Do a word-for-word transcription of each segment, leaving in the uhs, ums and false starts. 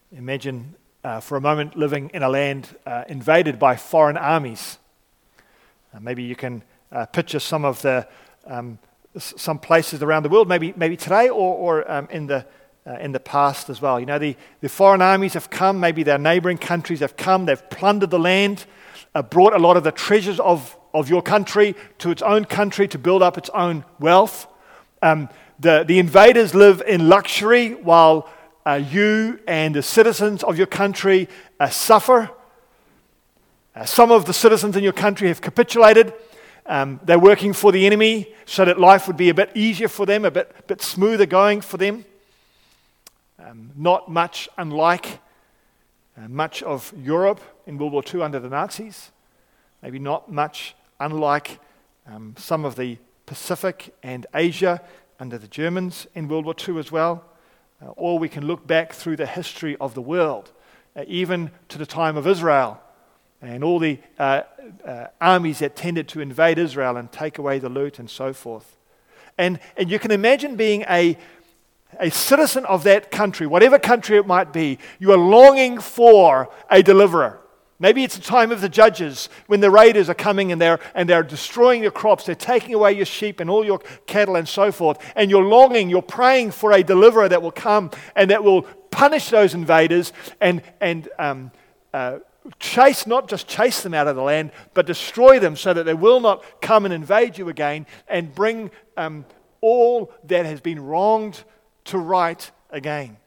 Imagine uh, for a moment living in a land uh, invaded by foreign armies. Uh, maybe you can uh, picture some of the um, s- some places around the world, maybe maybe today or, or um, in the uh, in the past as well. You know, the, the foreign armies have come. Maybe their neighboring countries have come. They've plundered the land, uh, brought a lot of the treasures of of your country to its own country to build up its own wealth. Um, the the invaders live in luxury while Uh, you and the citizens of your country uh, suffer. Uh, some of the citizens in your country have capitulated. Um, they're working for the enemy so that life would be a bit easier for them, a bit, bit smoother going for them. Um, not much unlike uh, much of Europe in World War Two under the Nazis. Maybe not much unlike um, some of the Pacific and Asia under the Germans in World War Two as well. Uh, or we can look back through the history of the world, uh, even to the time of Israel and all the uh, uh, armies that tended to invade Israel and take away the loot and so forth. And, and you can imagine being a, a citizen of that country, whatever country it might be. You are longing for a deliverer. Maybe it's the time of the judges when the raiders are coming and they're, and they're destroying your crops. They're taking away your sheep and all your cattle and so forth. And you're longing, you're praying for a deliverer that will come and that will punish those invaders and, and um, uh, chase, not just chase them out of the land, but destroy them so that they will not come and invade you again and bring um, all that has been wronged to right again.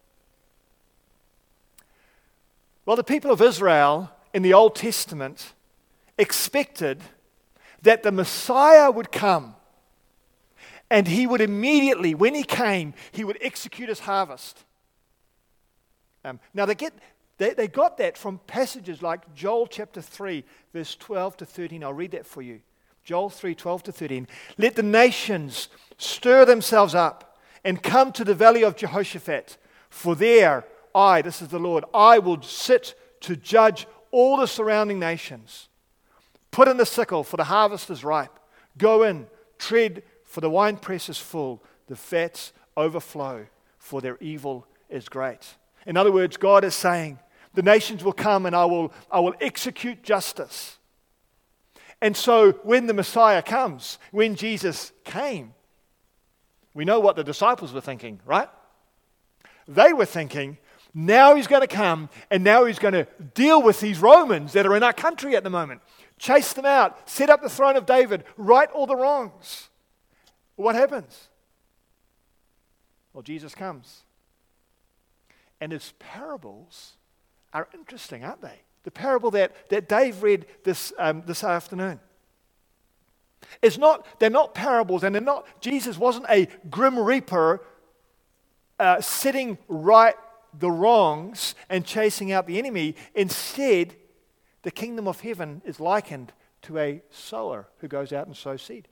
Well, the people of Israel in the Old Testament expected that the Messiah would come and he would immediately, when he came, he would execute his harvest. Um, now, they, get, they, they got that from passages like Joel chapter three, verse twelve to thirteen. I'll read that for you. Joel three, twelve to thirteen. Let the nations stir themselves up and come to the valley of Jehoshaphat, for there I, this is the Lord, I will sit to judge all the surrounding nations. Put in the sickle, for the harvest is ripe. Go in, tread, for the winepress is full. The fats overflow, for their evil is great. In other words, God is saying, the nations will come and I will, I will execute justice. And so when the Messiah comes, when Jesus came, we know what the disciples were thinking, right? They were thinking, now he's going to come, and now he's going to deal with these Romans that are in our country at the moment. Chase them out, set up the throne of David, right all the wrongs. What happens? Well, Jesus comes. And his parables are interesting, aren't they? The parable that, that Dave read this, um, this afternoon. It's not, they're not parables, and they're not, Jesus wasn't a grim reaper uh, sitting right the wrongs and chasing out the enemy. Instead, the kingdom of heaven is likened to a sower who goes out and sows seed.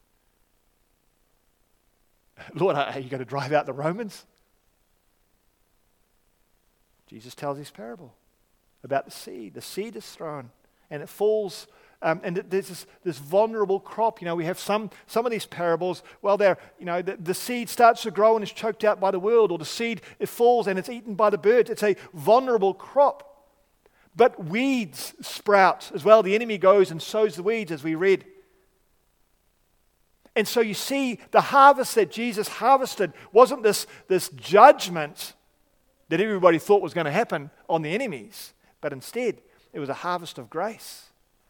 Lord, are you going to drive out the Romans? Jesus tells this parable about the seed. The seed is thrown and it falls. Um, and there's this, this vulnerable crop. You know, we have some some of these parables. Well, they're, you know, the, the seed starts to grow and is choked out by the world, or the seed, it falls and it's eaten by the birds. It's a vulnerable crop. But weeds sprout as well. The enemy goes and sows the weeds, as we read. And so you see, the harvest that Jesus harvested wasn't this, this judgment that everybody thought was going to happen on the enemies, but instead, it was a harvest of grace.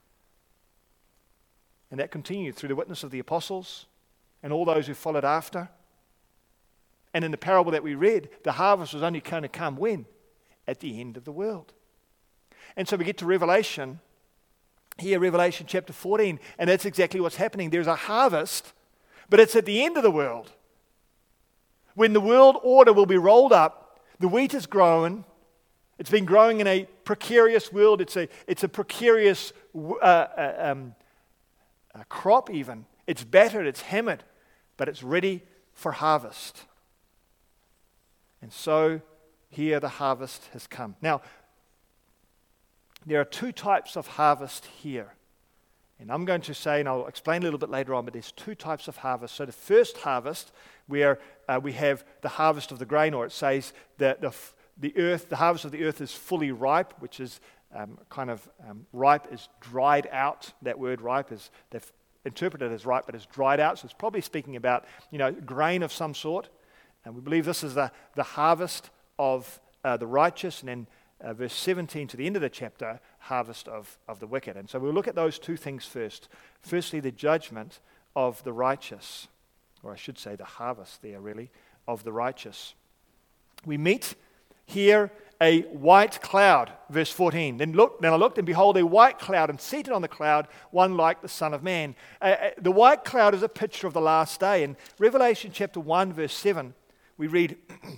And that continued through the witness of the apostles and all those who followed after. And in the parable that we read, the harvest was only going to come when? At the end of the world. And so we get to Revelation, here, Revelation chapter fourteen, and that's exactly what's happening. There's a harvest, but it's at the end of the world. When the world order will be rolled up, the wheat is grown. It's been growing in a precarious world. It's a, it's a precarious uh, uh, um, a crop even. It's battered, it's hammered, but it's ready for harvest. And so here the harvest has come. Now, there are two types of harvest here. And I'm going to say, and I'll explain a little bit later on, but there's two types of harvest. So the first harvest, where uh, we have the harvest of the grain, or it says that the, the earth, the harvest of the earth is fully ripe, which is um, kind of um, ripe is dried out. That word ripe is, they've interpreted as ripe, but it's dried out. So it's probably speaking about, you know, grain of some sort. And we believe this is the, the harvest of uh, the righteous. And then uh, verse seventeen to the end of the chapter, harvest of, of the wicked. And so we'll look at those two things first. Firstly, the judgment of the righteous, or I should say the harvest there really, of the righteous. We meet here a white cloud, verse fourteen. Then look, then I looked, and behold, a white cloud, and seated on the cloud, one like the Son of Man. Uh, uh, the white cloud is a picture of the last day. In Revelation chapter one, verse seven, we read,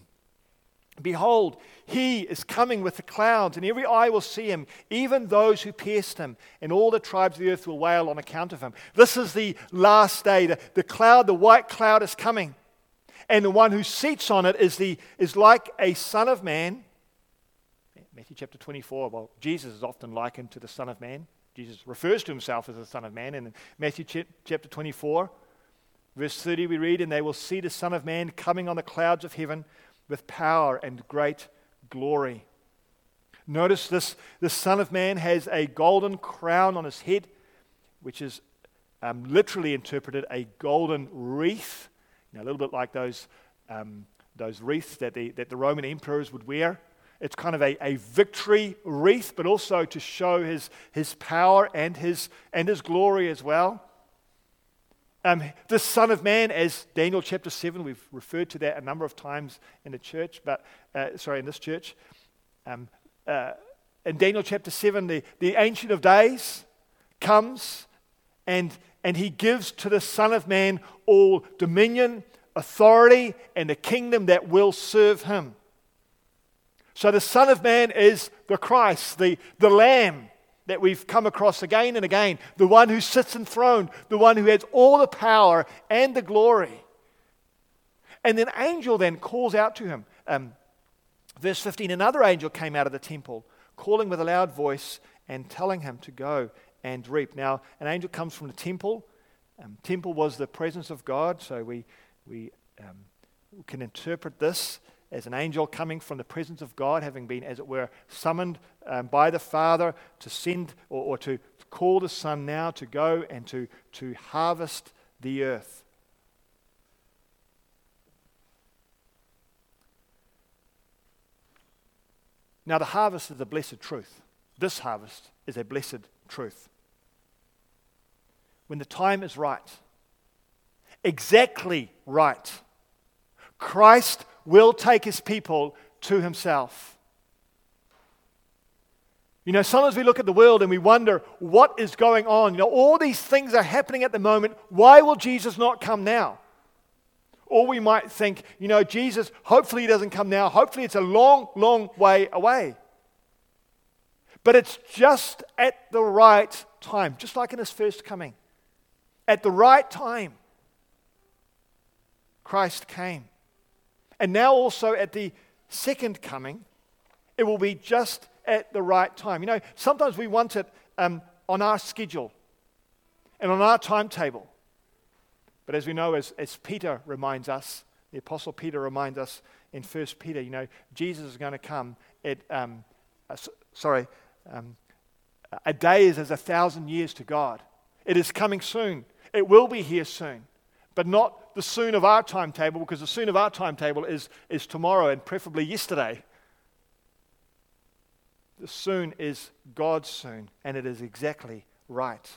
behold, he is coming with the clouds, and every eye will see him, even those who pierced him, and all the tribes of the earth will wail on account of him. This is the last day. The, the cloud, the white cloud is coming. And the one who seats on it is, the, is like a son of man. Matthew chapter twenty-four, well, Jesus is often likened to the Son of Man. Jesus refers to himself as the Son of Man. And in Matthew chapter twenty-four, verse thirty, we read, and they will see the Son of Man coming on the clouds of heaven with power and great glory. Notice this, the Son of Man has a golden crown on his head, which is um, literally interpreted a golden wreath. You know, a little bit like those um, those wreaths that the, that the Roman emperors would wear. It's kind of a, a victory wreath, but also to show his, his power and his, and his glory as well. Um, the Son of Man, as Daniel chapter seven, we've referred to that a number of times in the church, but uh, sorry, in this church. Um, uh, in Daniel chapter seven, the, the Ancient of Days comes and, and he gives to the Son of Man all dominion, authority, and a kingdom that will serve him. So the Son of Man is the Christ, the, the Lamb that we've come across again and again, the one who sits enthroned, the one who has all the power and the glory. And an angel then calls out to him. Um, verse fifteen, another angel came out of the temple, calling with a loud voice and telling him to go and reap. Now, an angel comes from the temple. Um, temple was the presence of God, so we, we um, can interpret this as an angel coming from the presence of God, having been, as it were, summoned um, by the Father to send or, or to call the Son now to go and to, to harvest the earth. Now, the harvest is a blessed truth. This harvest is a blessed truth. When the time is right, exactly right, Christ will take his people to himself. You know, sometimes we look at the world and we wonder what is going on. You know, all these things are happening at the moment. Why will Jesus not come now? Or we might think, you know, Jesus, hopefully he doesn't come now. Hopefully it's a long, long way away. But it's just at the right time, just like in his first coming. At the right time, Christ came. And now also at the second coming, it will be just at the right time. You know, sometimes we want it um, on our schedule and on our timetable. But as we know, as, as Peter reminds us, the Apostle Peter reminds us in First Peter, you know, Jesus is going to come at, um, uh, sorry, um, a day is as a thousand years to God. It is coming soon. It will be here soon. But not the soon of our timetable, because the soon of our timetable is, is tomorrow and preferably yesterday. The soon is God's soon, and it is exactly right.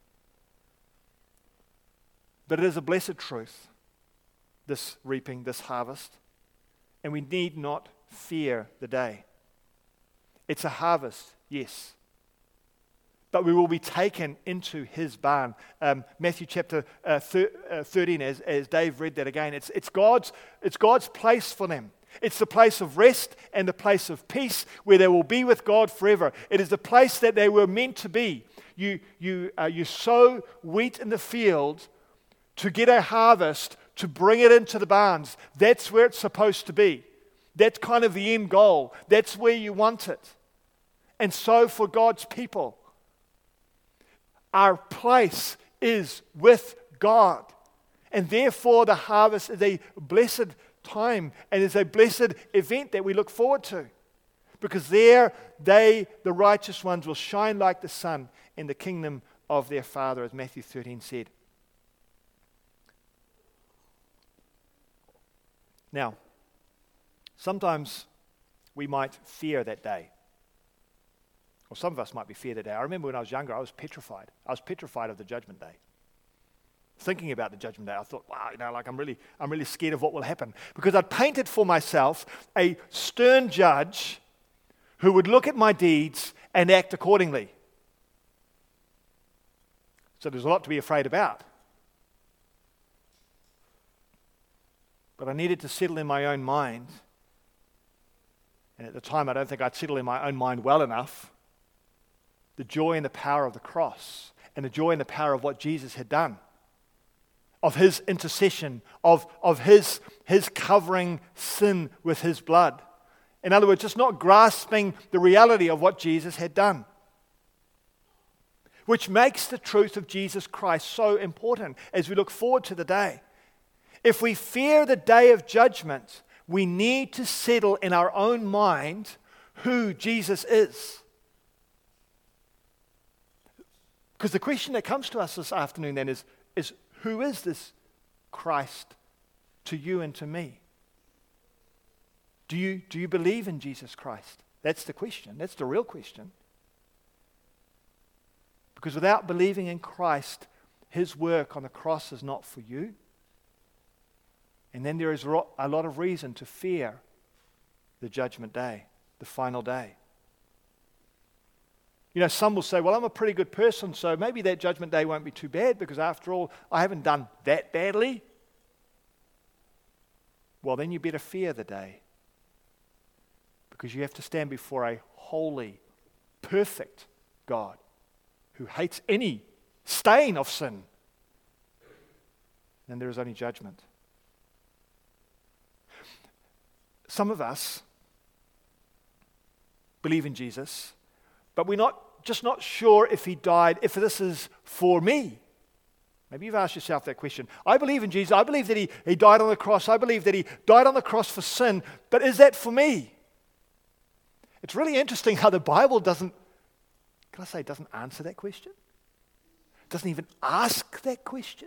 But it is a blessed truth, this reaping, this harvest, and we need not fear the day. It's a harvest, yes. But we will be taken into his barn. Um, Matthew chapter uh, thir- uh, thirteen, as, as Dave read that again, it's, it's, God's, it's God's place for them. It's the place of rest and the place of peace where they will be with God forever. It is the place that they were meant to be. You, you, uh, you sow wheat in the field to get a harvest, to bring it into the barns. That's where it's supposed to be. That's kind of the end goal. That's where you want it. And so for God's people, our place is with God. And therefore the harvest is a blessed time and is a blessed event that we look forward to. Because there they, the righteous ones, will shine like the sun in the kingdom of their Father, as Matthew thirteen said. Now, sometimes we might fear that day. Or some of us might be feared that day. I remember when I was younger, I was petrified. I was petrified of the judgment day. Thinking about the judgment day, I thought, wow, you know, like I'm really, I'm really scared of what will happen. Because I'd painted for myself a stern judge who would look at my deeds and act accordingly. So there's a lot to be afraid about. But I needed to settle in my own mind. And at the time, I don't think I'd settled in my own mind well enough. The joy and the power of the cross, and the joy and the power of what Jesus had done, of his intercession, of, of his, his covering sin with his blood. In other words, just not grasping the reality of what Jesus had done. Which makes the truth of Jesus Christ so important as we look forward to the day. If we fear the day of judgment, we need to settle in our own mind who Jesus is. Because the question that comes to us this afternoon then is, is who is this Christ to you and to me? Do you, do you believe in Jesus Christ? That's the question. That's the real question. Because without believing in Christ, his work on the cross is not for you. And then there is a lot of reason to fear the judgment day, the final day. You know, some will say, well, I'm a pretty good person, so maybe that judgment day won't be too bad because after all, I haven't done that badly. Well, then you better fear the day. Because you have to stand before a holy, perfect God who hates any stain of sin. And there is only judgment. Some of us believe in Jesus, but we're not just not sure if he died, if this is for me. Maybe you've asked yourself that question. I believe in Jesus. I believe that he, he died on the cross. I believe that he died on the cross for sin. But is that for me? It's really interesting how the Bible doesn't, can I say, doesn't answer that question? It doesn't even ask that question.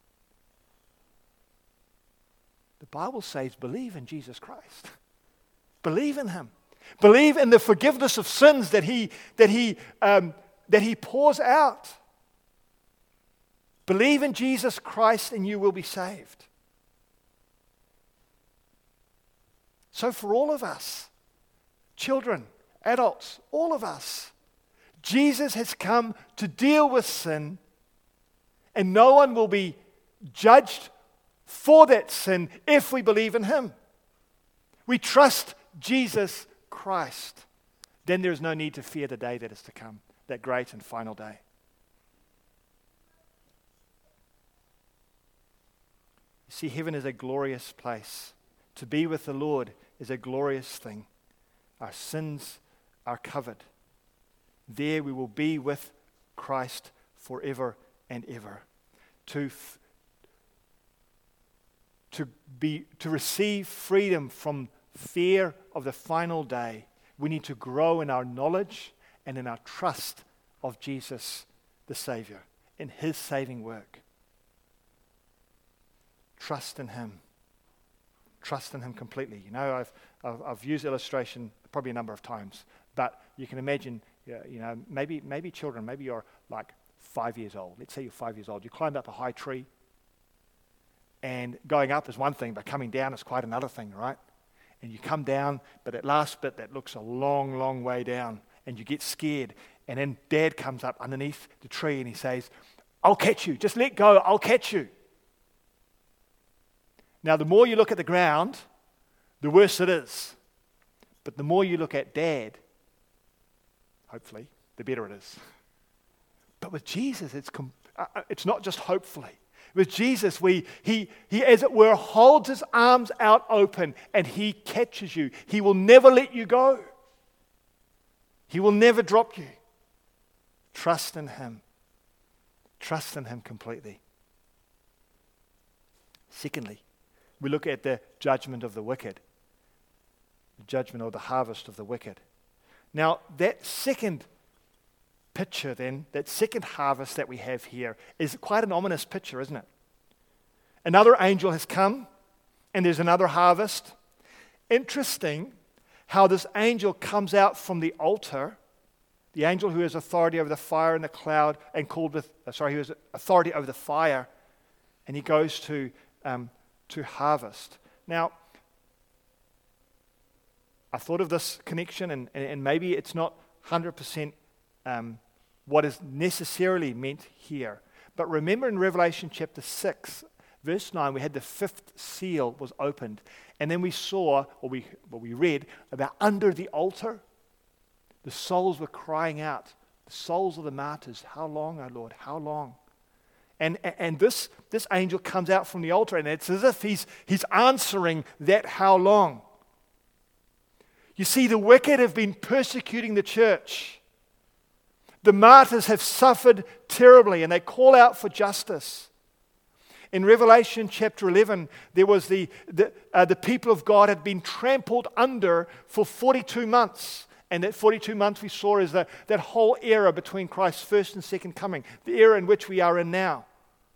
The Bible says, believe in Jesus Christ. Believe in him. Believe in the forgiveness of sins that he, that he, um, that he pours out. Believe in Jesus Christ and you will be saved. So for all of us, children, adults, all of us, Jesus has come to deal with sin, and no one will be judged for that sin if we believe in him. We trust Jesus Christ. Then there is no need to fear the day that is to come, that great and final day. You see, heaven is a glorious place. To be with the Lord is a glorious thing. Our sins are covered. There we will be with Christ forever and ever. To, f- to, be, to receive freedom from fear of the final day, we need to grow in our knowledge and in our trust of Jesus, the Savior, in his saving work. Trust in him. Trust in him completely. You know, I've, I've, I've used illustration probably a number of times, but you can imagine, you know, maybe maybe children, maybe you're like five years old. Let's say you're five years old. You climb up a high tree, and going up is one thing, but coming down is quite another thing, right? And you come down, but that last bit that looks a long, long way down, and you get scared, and then Dad comes up underneath the tree and he says, "I'll catch you. Just let go. I'll catch you." Now, the more you look at the ground, the worse it is. But the more you look at Dad, hopefully, the better it is. But with Jesus, it's com- uh, it's not just hopefully. With Jesus, we he he as it were holds his arms out open and he catches you. He will never let you go. He will never drop you. Trust in him. Trust in him completely. Secondly, we look at the judgment of the wicked, the judgment or the harvest of the wicked. Now, that second picture then, that second harvest that we have here is quite an ominous picture, isn't it? Another angel has come, and there's another harvest. Interesting how this angel comes out from the altar, the angel who has authority over the fire and the cloud, and called with, uh, sorry, who has authority over the fire, and he goes to um, to harvest. Now, I thought of this connection, and, and maybe it's not one hundred percent um, what is necessarily meant here. But remember in Revelation chapter six, verse nine, we had the fifth seal was opened. And then we saw, or we, or we read, about under the altar, the souls were crying out. The souls of the martyrs, how long, O Lord, how long? And, and this, this angel comes out from the altar, and it's as if he's, he's answering that how long. You see, the wicked have been persecuting the church. The martyrs have suffered terribly, and they call out for justice. In Revelation chapter eleven, there was the, the, uh, the people of God had been trampled under for forty-two months. And that forty-two months we saw is the, that whole era between Christ's first and second coming, the era in which we are in now.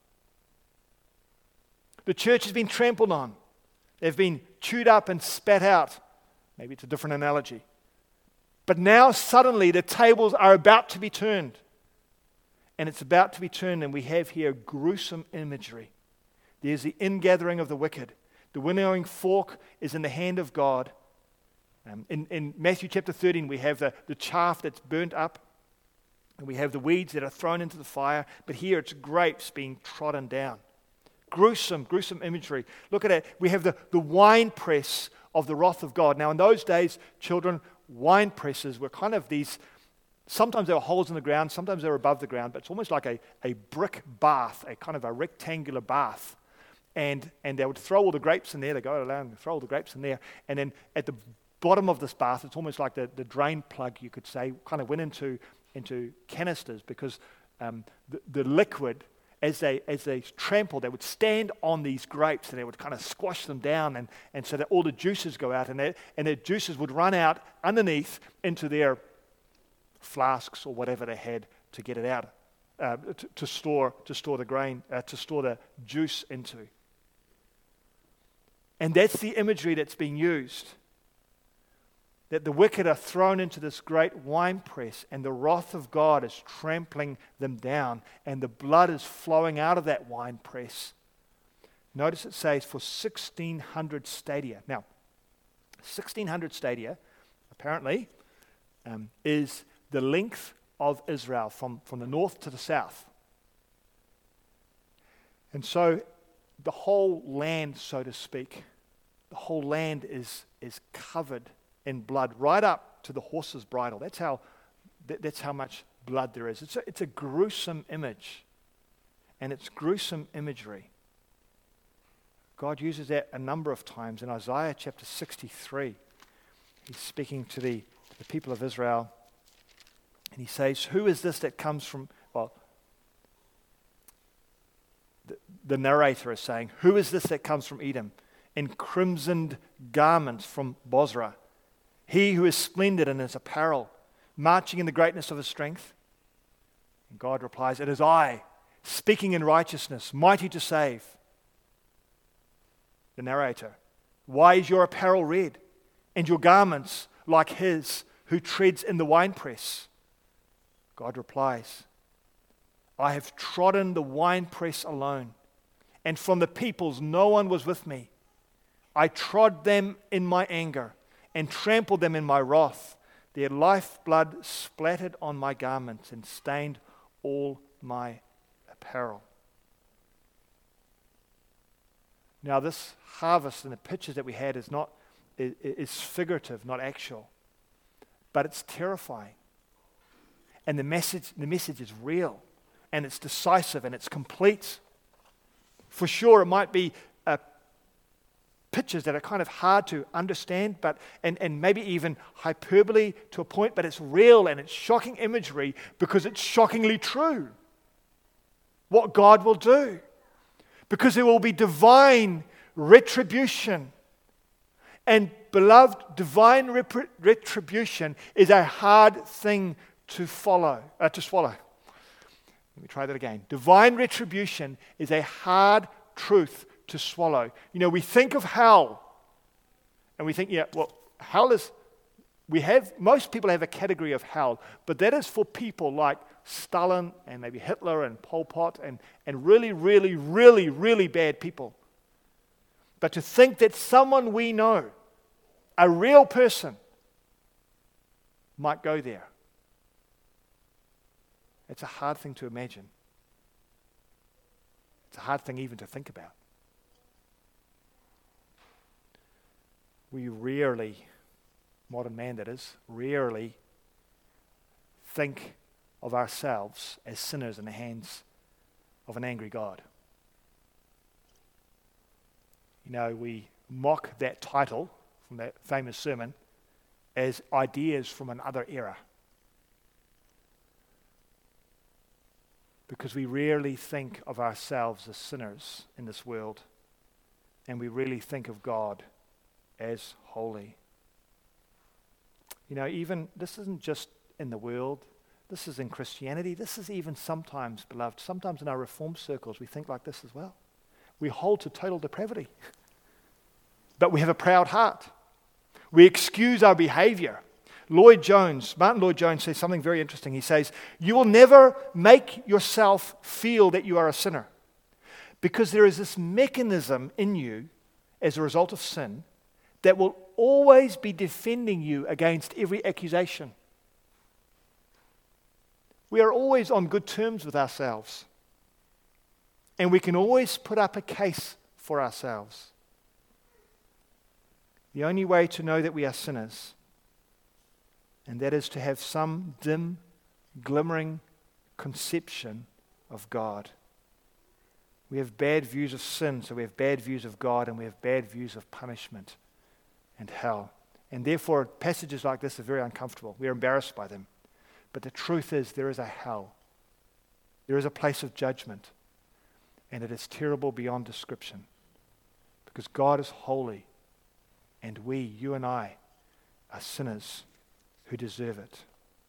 The church has been trampled on. They've been chewed up and spat out. Maybe it's a different analogy. But now suddenly the tables are about to be turned. And it's about to be turned, and we have here gruesome imagery. There's the ingathering of the wicked. The winnowing fork is in the hand of God. Um, in, in Matthew chapter thirteen, we have the, the chaff that's burnt up, and we have the weeds that are thrown into the fire. But here it's grapes being trodden down. Gruesome, gruesome imagery. Look at it. We have the, the wine press of the wrath of God. Now, in those days, children, wine presses were kind of these, sometimes there were holes in the ground, sometimes they were above the ground, but it's almost like a, a brick bath, a kind of a rectangular bath. And, and they would throw all the grapes in there. They go around and throw all the grapes in there. And then at the bottom of this bath, it's almost like the, the drain plug, you could say, kind of went into, into canisters, because um, the, the liquid, as they as they trampled, they would stand on these grapes and they would kind of squash them down, and, and so that all the juices go out, and, they, and their juices would run out underneath into their flasks or whatever they had to get it out, uh, to, to store to store the grain, uh, to store the juice into. And that's the imagery that's being used. That the wicked are thrown into this great winepress, and the wrath of God is trampling them down, and the blood is flowing out of that winepress. Notice it says for sixteen hundred stadia. Now, sixteen hundred stadia, apparently, um, is the length of Israel from, from the north to the south. And so the whole land, so to speak, the whole land is, is covered in blood, right up to the horse's bridle. That's how, that, that's how much blood there is. It's a, it's a gruesome image, and it's gruesome imagery. God uses that a number of times. In Isaiah chapter sixty-three, he's speaking to the, the people of Israel, and he says, who is this that comes from, well, the, the narrator is saying, who is this that comes from Edom, in crimsoned garments from Bozrah? He who is splendid in his apparel, marching in the greatness of his strength. And God replies, it is I, speaking in righteousness, mighty to save. The narrator, why is your apparel red, and your garments like his who treads in the winepress? God replies, I have trodden the winepress alone, and from the peoples no one was with me. I trod them in my anger, and trampled them in my wrath. Their lifeblood splattered on my garments and stained all my apparel. Now, this harvest and the pictures that we had is not is, is figurative, not actual, but it's terrifying. And the message, the message is real, and it's decisive, and it's complete. For sure, it might be a pictures that are kind of hard to understand, but and, and maybe even hyperbole to a point, but it's real, and it's shocking imagery because it's shockingly true. What God will do. Because there will be divine retribution. And beloved, divine rep- retribution is a hard thing to follow, uh, to swallow. Let me try that again. Divine retribution is a hard truth to swallow. You know, we think of hell, and we think, yeah, well, hell is, we have, most people have a category of hell, but that is for people like Stalin and maybe Hitler and Pol Pot and, and really, really, really, really bad people. But to think that someone we know, a real person, might go there, it's a hard thing to imagine. It's a hard thing even to think about. We rarely, modern man that is, rarely think of ourselves as sinners in the hands of an angry God. You know, we mock that title from that famous sermon as ideas from another era. Because we rarely think of ourselves as sinners in this world, and we really think of God as holy. You know, even, this isn't just in the world, this is in Christianity, this is even sometimes, beloved, sometimes in our Reformed circles we think like this as well. We hold to total depravity, but we have a proud heart. We excuse our behavior. Lloyd Jones, Martin Lloyd Jones says something very interesting. He says, you will never make yourself feel that you are a sinner, because there is this mechanism in you as a result of sin that will always be defending you against every accusation. We are always on good terms with ourselves, and we can always put up a case for ourselves. The only way to know that we are sinners, and that is to have some dim, glimmering conception of God. We have bad views of sin, so we have bad views of God, and we have bad views of punishment and hell. And therefore, passages like this are very uncomfortable. We are embarrassed by them. But the truth is, there is a hell. There is a place of judgment. And it is terrible beyond description. Because God is holy. And we, you and I, are sinners who deserve it.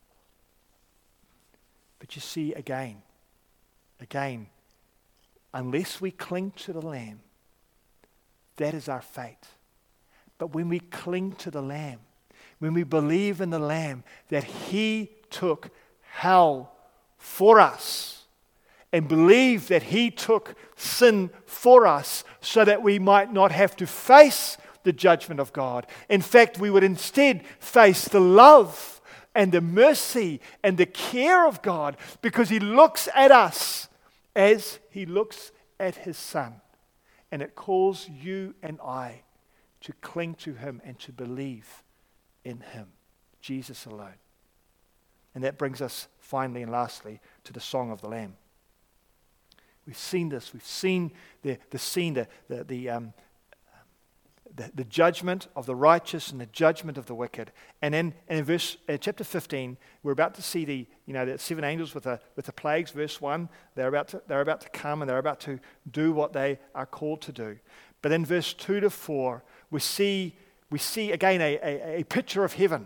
But you see, again, again, unless we cling to the Lamb, that is our fate. But when we cling to the Lamb, when we believe in the Lamb, that He took hell for us, and believe that He took sin for us so that we might not have to face the judgment of God. In fact, we would instead face the love and the mercy and the care of God, because He looks at us as He looks at His Son. And it calls you and I to cling to Him and to believe in Him, Jesus alone. And that brings us finally and lastly to the Song of the Lamb. We've seen this. We've seen the, the scene, the, the, the, um, the, the judgment of the righteous and the judgment of the wicked. And then in verse uh, chapter fifteen, we're about to see the you know the seven angels with the with the plagues. Verse one, they're about to they're about to come and they're about to do what they are called to do. But in verse two to four, we see we see again a, a, a picture of heaven.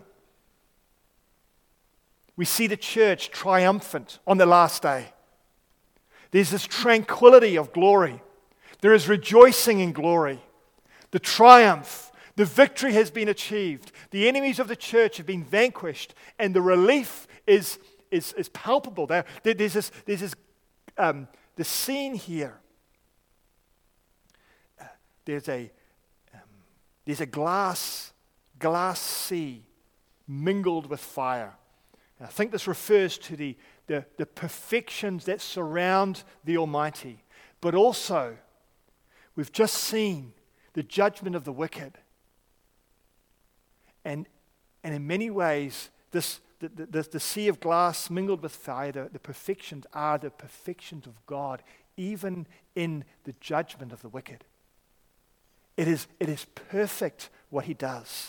We see the church triumphant on the last day. There's this tranquility of glory. There is rejoicing in glory. The triumph, the victory has been achieved. The enemies of the church have been vanquished, and the relief is, is, is palpable. There, there's this, there's this um, the scene here. Uh, there's a um, there's a glass glass sea mingled with fire. And I think this refers to the, the the perfections that surround the Almighty, but also we've just seen the judgment of the wicked. And, and in many ways, this the, the, the sea of glass mingled with fire, the, the perfections are the perfections of God, even in the judgment of the wicked. It is, it is perfect what He does.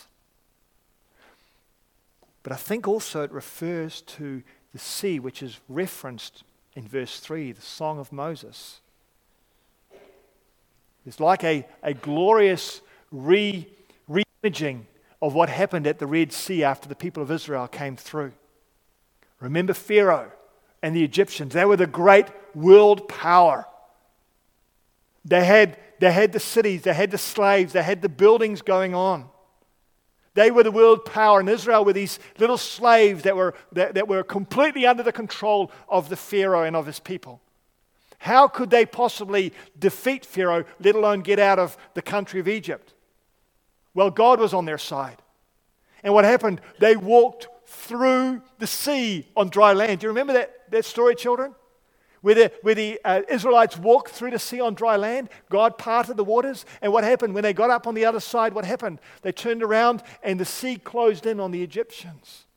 But I think also it refers to the sea, which is referenced in verse three, the Song of Moses. It's like a, a glorious re, re-imaging of what happened at the Red Sea after the people of Israel came through. Remember Pharaoh and the Egyptians. They were the great world power. They had, they had the cities, they had the slaves, they had the buildings going on. They were the world power, and Israel were these little slaves that were, that, that were completely under the control of the Pharaoh and of his people. How could they possibly defeat Pharaoh, let alone get out of the country of Egypt? Well, God was on their side. And what happened? They walked through the sea on dry land. Do you remember that, that story, children? Where the, where the uh, Israelites walked through the sea on dry land, God parted the waters, and what happened? When they got up on the other side, what happened? They turned around and the sea closed in on the Egyptians.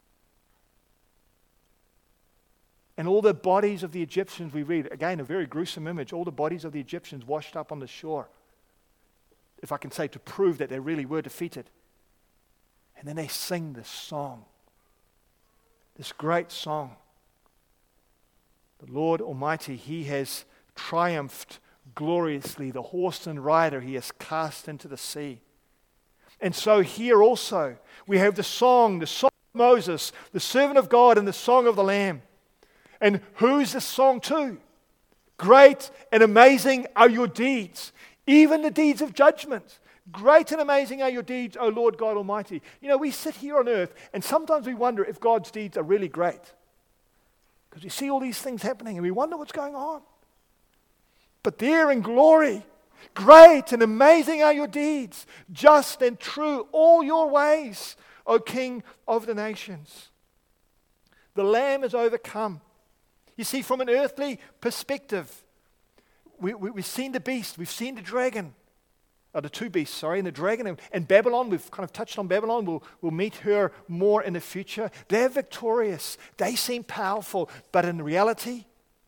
And all the bodies of the Egyptians, we read, again, a very gruesome image, all the bodies of the Egyptians washed up on the shore, if I can say, to prove that they really were defeated. And then they sing this song, this great song. The Lord Almighty, He has triumphed gloriously. The horse and rider He has cast into the sea. And so here also we have the song, the song of Moses, the servant of God, and the song of the Lamb. And who's this song to? Great and amazing are your deeds, even the deeds of judgment. Great and amazing are your deeds, O Lord God Almighty. You know, we sit here on earth and sometimes we wonder if God's deeds are really great. Because we see all these things happening and we wonder what's going on. But there in glory, great and amazing are your deeds, just and true all your ways, O King of the nations. The Lamb has overcome. You see, from an earthly perspective, we, we, we've seen the beast, we've seen the dragon, or the two beasts, sorry, and the dragon, and, and Babylon. We've kind of touched on Babylon. We'll, we'll meet her more in the future. They're victorious. They seem powerful, but in reality,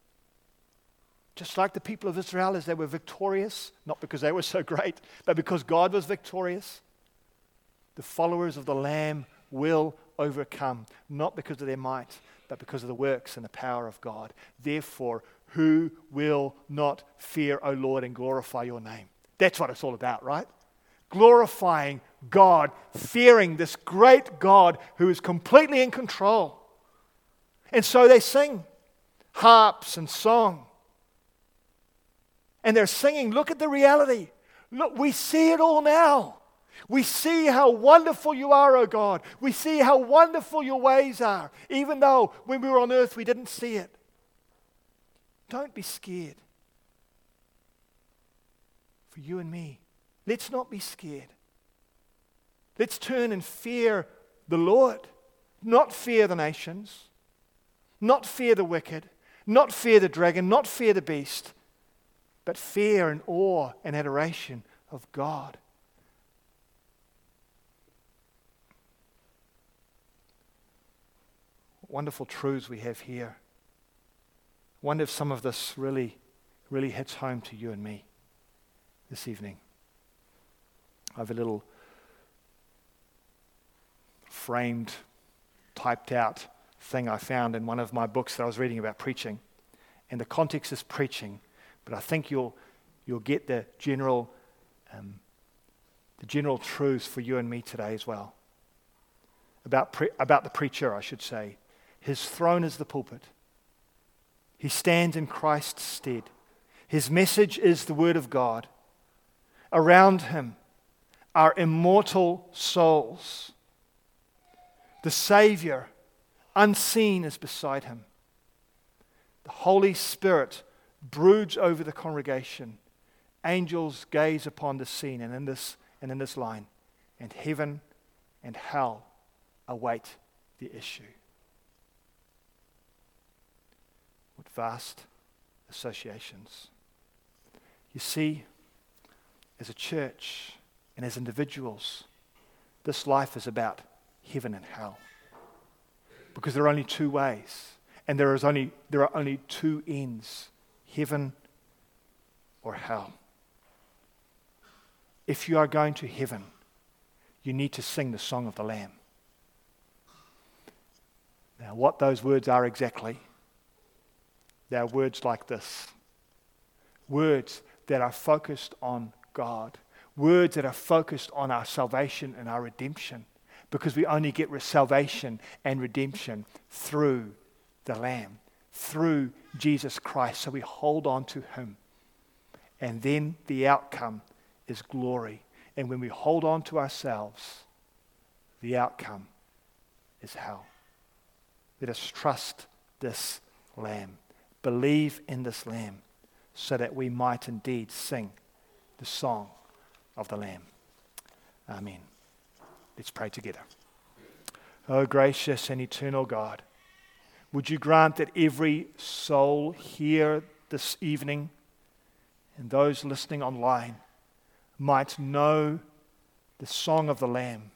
just like the people of Israel, as they were victorious, not because they were so great, but because God was victorious, the followers of the Lamb will overcome, not because of their might, but because of the works and the power of God. Therefore, who will not fear, O Lord, and glorify your name? That's what it's all about, right? Glorifying God, fearing this great God who is completely in control. And so they sing harps and song. And they're singing, look at the reality. Look, we see it all now. We see how wonderful you are, O God. We see how wonderful your ways are, even though when we were on earth we didn't see it. Don't be scared. For you and me, let's not be scared. Let's turn and fear the Lord, not fear the nations, not fear the wicked, not fear the dragon, not fear the beast, but fear and awe and adoration of God. Wonderful truths we have here. Wonder if some of this really, really hits home to you and me this evening. I have a little framed, typed out thing I found in one of my books that I was reading about preaching. And the context is preaching, but I think you'll you'll get the general um, the general truths for you and me today as well. About pre- about the preacher, I should say. His throne is the pulpit. He stands in Christ's stead. His message is the word of God. Around him are immortal souls. The Savior, unseen, is beside him. The Holy Spirit broods over the congregation. Angels gaze upon the scene, and in this and in this line, and heaven and hell await the issue. What vast associations. You see, as a church and as individuals, this life is about heaven and hell. Because there are only two ways, and there is only there are only two ends, heaven or hell. If you are going to heaven, you need to sing the song of the Lamb. Now, what those words are exactly, they are words like this. Words that are focused on God, words that are focused on our salvation and our redemption, because we only get salvation and redemption through the Lamb, through Jesus Christ. So we hold on to him. And then the outcome is glory. And when we hold on to ourselves, the outcome is hell. Let us trust this Lamb, believe in this Lamb, so that we might indeed sing the song of the Lamb. Amen. Let's pray together. Oh, gracious and eternal God, would you grant that every soul here this evening and those listening online might know the song of the Lamb.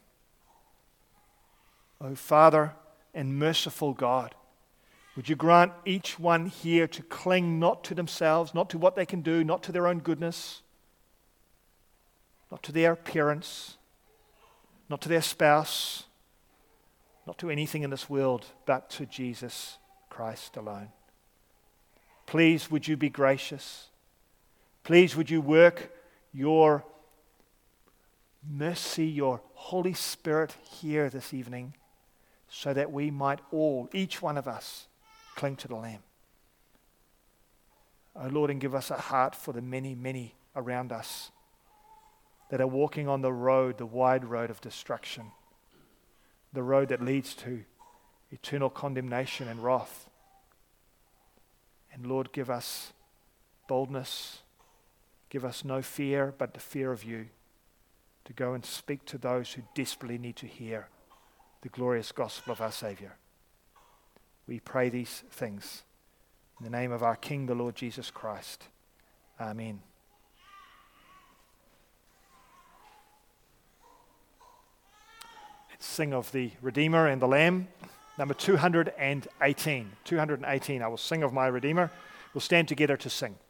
Oh, Father and merciful God, would you grant each one here to cling not to themselves, not to what they can do, not to their own goodness, not to their appearance, not to their spouse, not to anything in this world, but to Jesus Christ alone. Please, would you be gracious? Please, would you work your mercy, your Holy Spirit here this evening, so that we might all, each one of us, cling to the Lamb. Oh Lord, and give us a heart for the many, many around us that are walking on the road, the wide road of destruction, the road that leads to eternal condemnation and wrath. And Lord, give us boldness, give us no fear but the fear of you, to go and speak to those who desperately need to hear the glorious gospel of our Savior. We pray these things in the name of our King, the Lord Jesus Christ. Amen. Let's sing of the Redeemer and the Lamb. Number two hundred eighteen. two hundred eighteen. I will sing of my Redeemer. We'll stand together to sing.